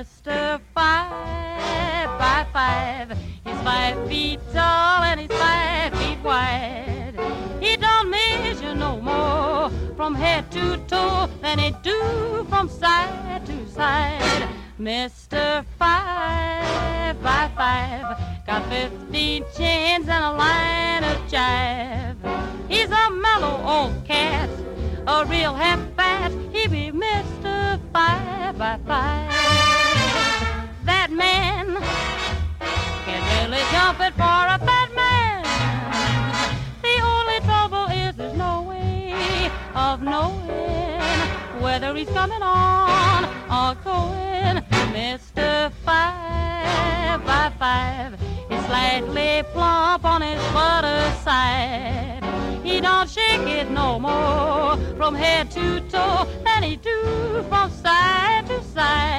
Mr. 5 by 5. He's 5 feet tall and he's 5 feet wide. He don't measure no more from head to toe than he do from side to side. Mr. 5 by 5 got 15 chins and a line of jive. He's a mellow old cat, a real half-fat. He be Mr. 5 by 5. That man can really jump it for a fat man. The only trouble is there's no way of knowing whether he's coming on or going. Mr. 5 by 5 is slightly plump on his butter side. He don't shake it no more from head to toe than he do from side to side.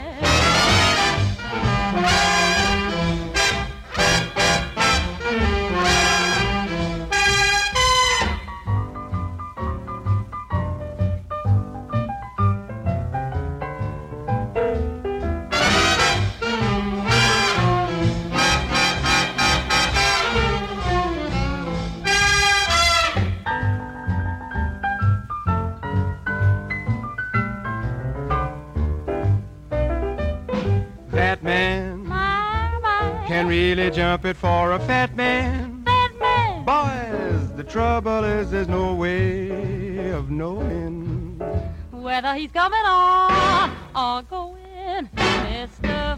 Fat man can really jump it for a fat man. Fat man. Boys, the trouble is there's no way of knowing Whether he's coming on or going. Mr.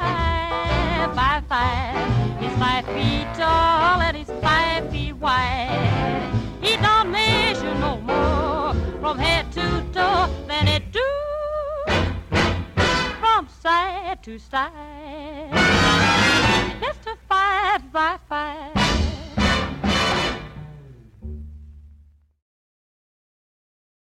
5 by 5. He's 5 feet tall and he's 5 feet wide. He don't measure no more from head to toe than he do from side to side. Mr. 5 by